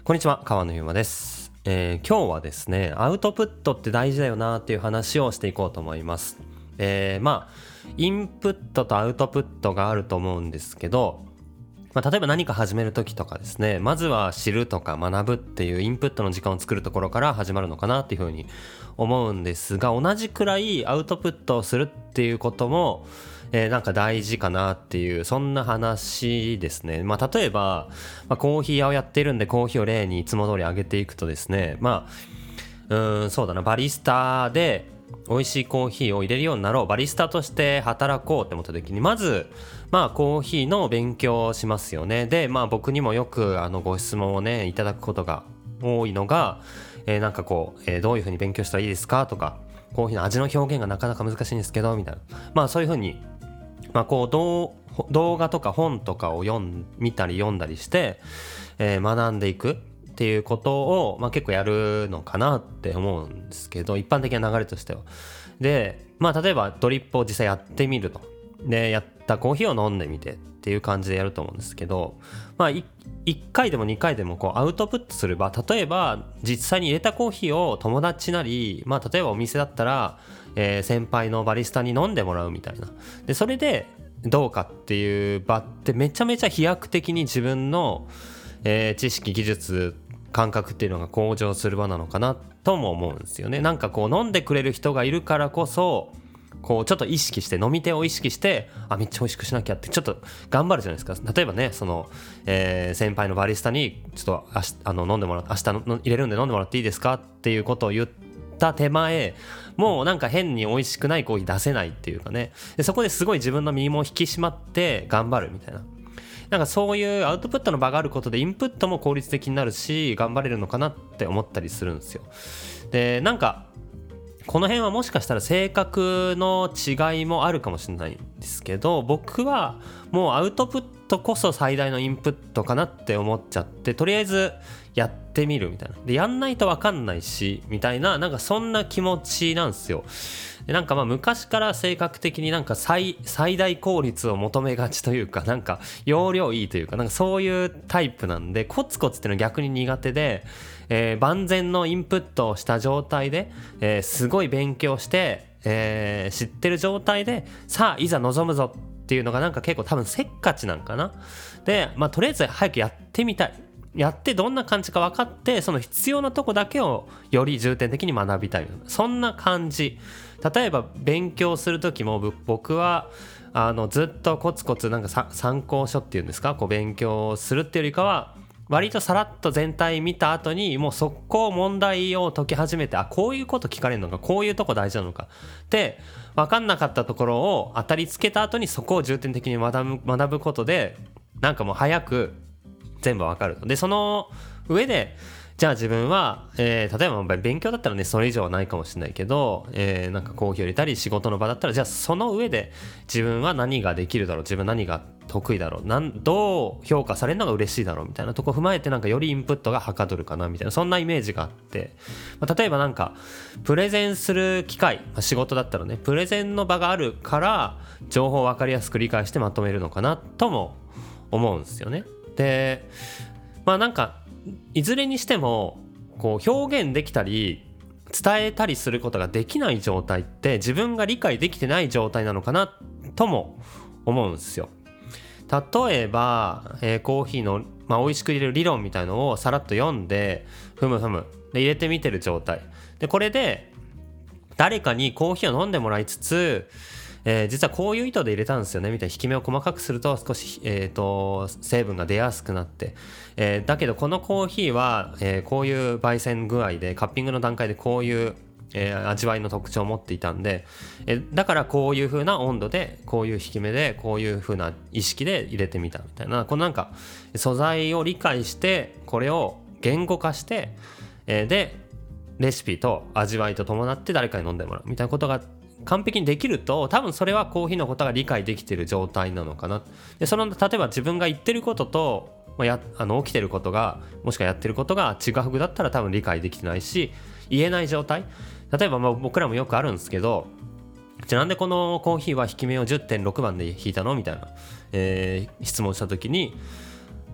こんにちは、川野ゆうまです。今日はですね、アウトプットって大事だよなっていう話をしていこうと思います。インプットとアウトプットがあると思うんですけど、例えば何か始める時とかですね、まずは知るとか学ぶっていうインプットの時間を作るところから始まるのかなっていうふうに思うんですが、同じくらいアウトプットをするっていうこともなんか大事かなっていう、そんな話ですね。例えば、コーヒー屋をやっているんで、コーヒーを例にいつも通り上げていくとですね、そうだな、バリスタで美味しいコーヒーを入れるようになろう、バリスタとして働こうって思った時に、まずコーヒーの勉強をしますよね。で、僕にもよくご質問をねいただくことが多いのが、どういう風に勉強したらいいですかとか、コーヒーの味の表現がなかなか難しいんですけどみたいな、そういう風に動画とか本とかを見たり読んだりして、学んでいくっていうことを、結構やるのかなって思うんですけど、一般的な流れとしては。で、例えばドリップを実際やってみると。で、やったコーヒーを飲んでみてっていう感じでやると思うんですけど、1回でも2回でもアウトプットすれば、例えば実際に入れたコーヒーを友達なり、例えばお店だったら、先輩のバリスタに飲んでもらうみたいな。で、それでどうかっていう場ってめちゃめちゃ飛躍的に自分の、知識技術感覚っていうのが向上する場なのかなとも思うんですよね。飲んでくれる人がいるからこそ、ちょっと意識して、飲み手を意識して、めっちゃ美味しくしなきゃってちょっと頑張るじゃないですか。例えばね、先輩のバリスタにちょっと飲んでもらう、明日入れるんで飲んでもらっていいですかっていうことを言った手前、もう変に美味しくないコーヒー出せないっていうかね。で、そこですごい自分の身も引き締まって頑張るみたいな。そういうアウトプットの場があることでインプットも効率的になるし、頑張れるのかなって思ったりするんですよ。で、この辺はもしかしたら性格の違いもあるかもしれないんですけど、僕はもうアウトプットこそ最大のインプットかなって思っちゃって、とりあえずやってみるみたいな。で、やんないと分かんないしみたいな、そんな気持ちなんですよ。で、昔から性格的に最大効率を求めがちというか、容量いいというか、そういうタイプなんで、コツコツっていうのは逆に苦手で、万全のインプットをした状態で、すごい勉強して、知ってる状態で、さあいざ臨むぞっていうのが結構多分せっかちなんかな。で、とりあえず早くやってみたい。やってどんな感じか分かって、その必要なとこだけをより重点的に学びたい。そんな感じ。例えば勉強する時も僕はずっとコツコツ参考書っていうんですか、勉強するっていうよりかは、割とさらっと全体見た後にもう速攻問題を解き始めて、こういうこと聞かれるのか、こういうとこ大事なのかで、分かんなかったところを当たりつけた後にそこを重点的に学ぶことで、もう早く全部分かる。で、その上でじゃあ自分は、例えば勉強だったらねそれ以上はないかもしれないけど、コーヒーを入れたり仕事の場だったら、じゃあその上で自分は何ができるだろう、自分何が得意だろう、どう評価されるのが嬉しいだろうみたいなとこ踏まえて、よりインプットがはかどるかなみたいな、そんなイメージがあって、例えばプレゼンする機会、仕事だったらねプレゼンの場があるから情報を分かりやすく理解してまとめるのかなとも思うんですよね。で、いずれにしても表現できたり伝えたりすることができない状態って自分が理解できてない状態なのかなとも思うんですよ。例えば、コーヒーの、美味しく入れる理論みたいのをさらっと読んでふむで入れてみてる状態で、これで誰かにコーヒーを飲んでもらいつつ、実はこういう意図で入れたんですよねみたいな、引き目を細かくすると少し、成分が出やすくなって、だけどこのコーヒーは、こういう焙煎具合でカッピングの段階でこういう、味わいの特徴を持っていたんで、だからこういう風な温度でこういう引き目でこういう風な意識で入れてみたみたいな、この素材を理解してこれを言語化して、でレシピと味わいと伴って誰かに飲んでもらうみたいなことが完璧にできると、多分それはコーヒーのことが理解できている状態なのかな。で、例えば自分が言ってることと、起きてることが、もしくはやってることが違うだったら多分理解できてないし、言えない状態。例えば僕らもよくあるんですけど、じゃあなんでこのコーヒーは引き目を 10.6 番で引いたのみたいな、質問した時に、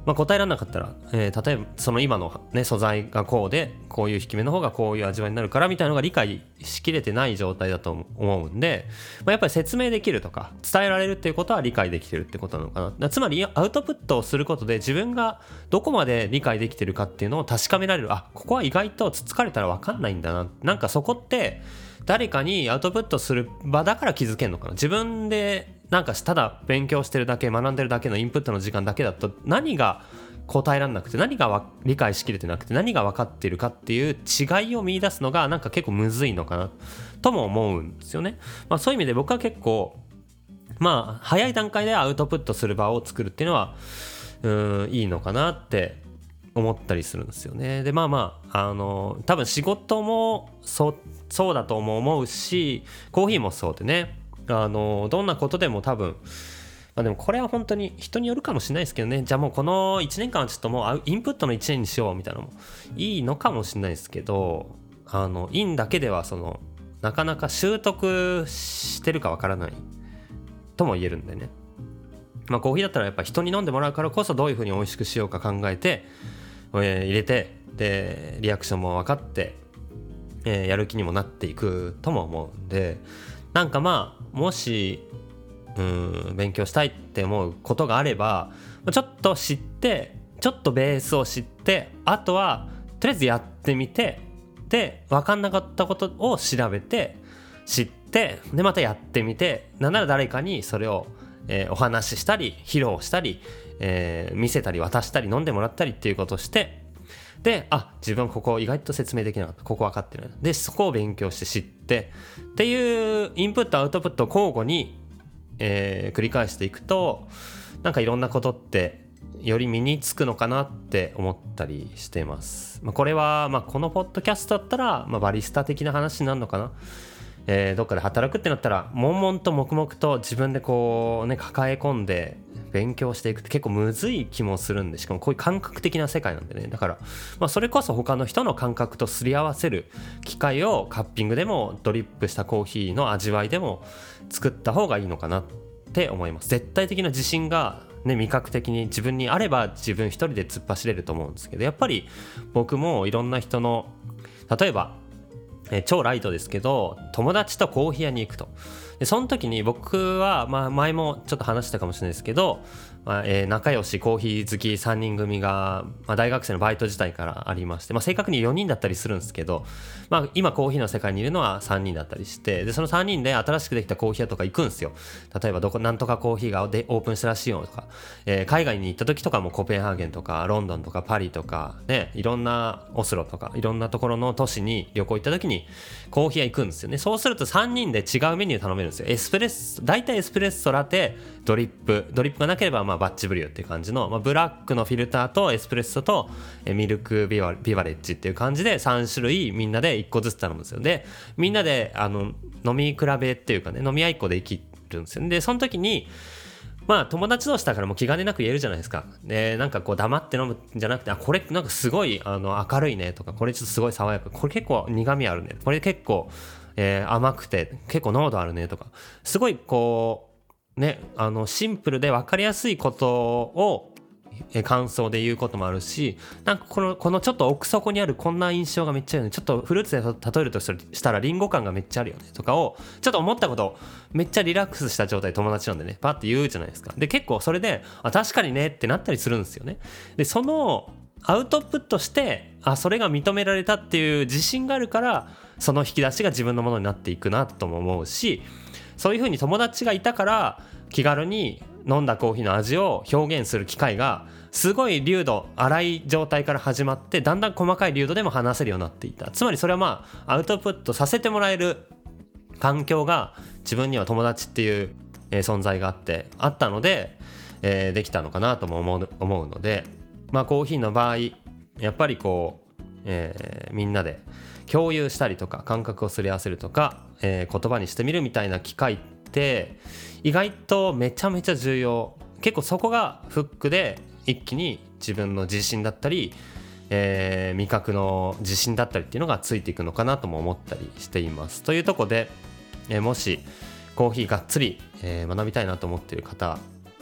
答えられなかったら、例えばその今の、ね、素材がこうでこういう引き目の方がこういう味わいになるからみたいなのが理解しきれてない状態だと思うんで、やっぱり説明できるとか伝えられるっていうことは理解できてるってことなのかな。つまりアウトプットをすることで自分がどこまで理解できてるかっていうのを確かめられる。ここは意外とつつかれたら分かんないんだな。なんかそこって誰かにアウトプットする場だから気づけるのかな。自分でなんかただ勉強してるだけ学んでるだけのインプットの時間だけだと何が答えられなくて何が理解しきれてなくて何が分かっているかっていう違いを見出すのがなんか結構むずいのかなとも思うんですよね。そういう意味で僕は結構早い段階でアウトプットする場を作るっていうのはいいのかなって思ったりするんですよね。で多分仕事もそうだとも思うしコーヒーもそうでね、どんなことでも多分でもこれは本当に人によるかもしれないですけどね。じゃあもうこの1年間はちょっともうインプットの1年にしようみたいなのもいいのかもしれないですけど、いいんだけではなかなか習得してるかわからないとも言えるんでね。コーヒーだったらやっぱ人に飲んでもらうからこそどういう風に美味しくしようか考えて、入れてでリアクションも分かって、やる気にもなっていくとも思うんで、なんかもし勉強したいって思うことがあればちょっと知ってちょっとベースを知ってあとはとりあえずやってみてで分かんなかったことを調べて知ってでまたやってみてなんなら誰かにそれを、お話ししたり披露したり、見せたり渡したり飲んでもらったりっていうことをしてで自分ここ意外と説明できなかったここ分かってるでそこを勉強して知ってっていうインプットアウトプットを交互に繰り返していくとなんかいろんなことってより身につくのかなって思ったりしています。これはこのポッドキャストだったらバリスタ的な話になるのかな。どっかで働くってなったら悶々と黙々と自分でこうね抱え込んで勉強していくって結構むずい気もするんで、しかもこういう感覚的な世界なんでね。だからそれこそ他の人の感覚とすり合わせる機会をカッピングでもドリップしたコーヒーの味わいでも作った方がいいのかなって思います。絶対的な自信がね味覚的に自分にあれば自分一人で突っ走れると思うんですけど、やっぱり僕もいろんな人の例えば超ライトですけど友達とコーヒー屋に行くと。でその時に僕は、前もちょっと話したかもしれないですけど、仲良しコーヒー好き3人組が、大学生のバイト時代からありまして、正確に4人だったりするんですけど、今コーヒーの世界にいるのは3人だったりしてでその3人で新しくできたコーヒー屋とか行くんですよ。例えばなんとかコーヒーがオープンしたらしいよとか、海外に行った時とかもコペンハーゲンとかロンドンとかパリとかねいろんなオスロとかいろんなところの都市に旅行行った時にコーヒー屋行くんですよね。そうすると3人で違うメニュー頼めるんですよ。大体エスプレッソラテドリップがなければバッチブリューっていう感じの、ブラックのフィルターとエスプレッソとミルクビバレッジっていう感じで3種類みんなで1個ずつ頼むんですよ。でみんなで飲み比べっていうかね飲み合いっこで生きるんですよ。でその時に友達同士だからもう気兼ねなく言えるじゃないですか。でなんかこう黙って飲むんじゃなくてこれなんかすごい明るいねとかこれちょっとすごい爽やかこれ結構苦味あるねこれ結構、甘くて結構濃度あるねとかすごいこうねシンプルで分かりやすいことを感想で言うこともあるしなんかこのちょっと奥底にあるこんな印象がめっちゃあるねちょっとフルーツで例えるとしたらリンゴ感がめっちゃあるよねとかをちょっと思ったことをめっちゃリラックスした状態で友達なんでねパッて言うじゃないですか。で結構それで確かにねってなったりするんですよね。でそのアウトプットしてそれが認められたっていう自信があるからその引き出しが自分のものになっていくなとも思うしそういう風に友達がいたから気軽に飲んだコーヒーの味を表現する機会がすごい流度粗い状態から始まってだんだん細かい流度でも話せるようになっていった。つまりそれはアウトプットさせてもらえる環境が自分には友達っていう存在があったので、できたのかなとも思うのでコーヒーの場合やっぱりこう、みんなで共有したりとか感覚をすり合わせるとか、言葉にしてみるみたいな機会って意外とめちゃめちゃ重要。結構そこがフックで一気に自分の自信だったり、味覚の自信だったりっていうのがついていくのかなとも思ったりしています。というところで、もしコーヒーがっつり、学びたいなと思っている方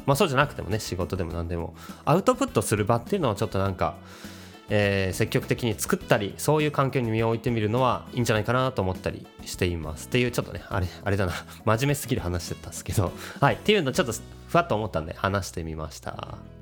まあそうじゃなくてもね、仕事でも何でもアウトプットする場っていうのをちょっとなんか、積極的に作ったり、そういう環境に身を置いてみるのはいいんじゃないかなと思ったりしていますっていう、ちょっとねあれだな真面目すぎる話だったんですけど、はいっていうのちょっとふわっと思ったんで話してみました。